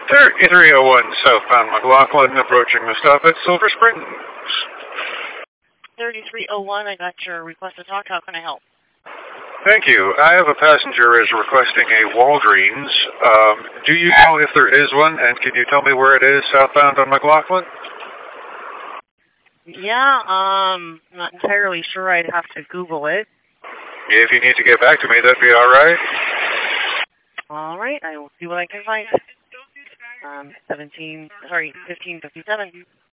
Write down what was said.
3301 southbound McLaughlin, approaching the stop at Silver Springs. 3301, I got your request to talk. How can I help? Thank you. I have a passenger is requesting a Walgreens. Do you know if there is one, and can you tell me where it is southbound on McLaughlin? Yeah, not entirely sure. I'd have to Google it. If you need to get back to me, that'd be all right. All right, I will see what I can find. 1557.